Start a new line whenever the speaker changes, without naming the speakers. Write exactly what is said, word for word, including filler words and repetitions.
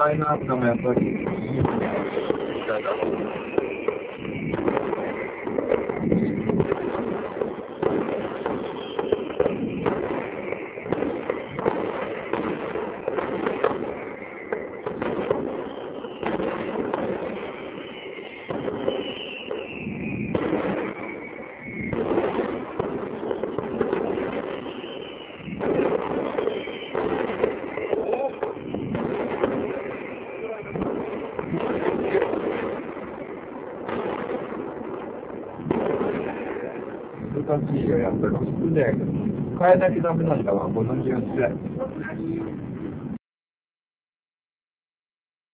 ラインナップもやっぱりいいみたいだろう。難しいよ、やっぱり。で、変えなきゃダメなんだわ、ご存知ですね。